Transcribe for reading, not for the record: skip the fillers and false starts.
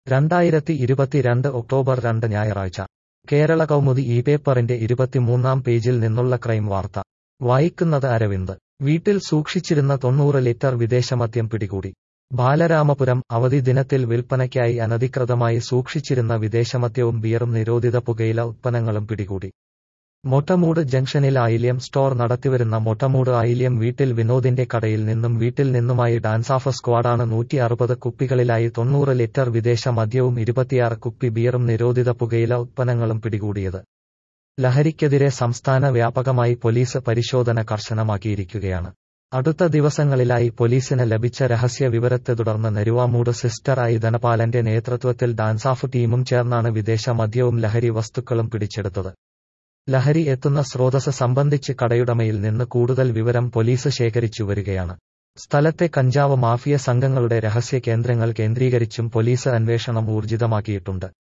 2022 October 2 ഞായറാഴ്ച കേരള കൗമുദി ഈ പേപ്പറിന്റെ 23-ാം പേജിൽ നിന്നുള്ള ക്രൈം വാർത്ത വായിക്കുന്നത് അരവിന്ദ്. വീട്ടിൽ സൂക്ഷിച്ചിരുന്ന 90 ലിറ്റർ വിദേശമദ്യം പിടികൂടി. ബാലരാമപുരം. അവധി ദിനത്തിൽ വിൽപ്പനയ്ക്കായി അനധികൃതമായി സൂക്ഷിച്ചിരുന്ന വിദേശമദ്യവും ബിയറും നിരോധിത പുകയില ഉത്പന്നങ്ങളും പിടികൂടി. മൊട്ടമൂട് ജംഗ്ഷനിൽ ആയില്യം സ്റ്റോർ നടത്തിവരുന്ന മൊട്ടമൂട് ആയില്യം വീട്ടിൽ വിനോദിന്റെ കടയിൽ നിന്നും വീട്ടിൽ നിന്നുമായി ഡാൻസാഫ് സ്ക്വാഡാണ് 160 കുപ്പികളിലായി 90 ലിറ്റർ വിദേശ മദ്യവും 26 കുപ്പി ബിയറും നിരോധിത പുകയില ഉത്പന്നങ്ങളും പിടികൂടിയത്. ലഹരിക്കെതിരെ സംസ്ഥാന വ്യാപകമായി പോലീസ് പരിശോധന കർശനമാക്കിയിരിക്കുകയാണ്. അടുത്ത ദിവസങ്ങളിലായി പോലീസിന് ലഭിച്ച രഹസ്യ വിവരത്തെ തുടർന്ന് നെരുവാമൂട് സിസ്റ്റർ ഐ ധനപാലന്റെ നേതൃത്വത്തിൽ ഡാൻസാഫ് ടീമും ചേർന്നാണ് വിദേശ മദ്യവും ലഹരി വസ്തുക്കളും പിടിച്ചെടുത്തത്. ലഹരി എത്തുന്ന സ്രോതസ് സംബന്ധിച്ച് കടയുടമയിൽ നിന്ന് കൂടുതൽ വിവരം പോലീസ് ശേഖരിച്ചു വരികയാണ്. സ്ഥലത്തെ കഞ്ചാവ് മാഫിയ സംഘങ്ങളുടെ രഹസ്യ കേന്ദ്രങ്ങൾ കേന്ദ്രീകരിച്ചും പോലീസ് അന്വേഷണം ഊർജിതമാക്കിയിട്ടുണ്ട്.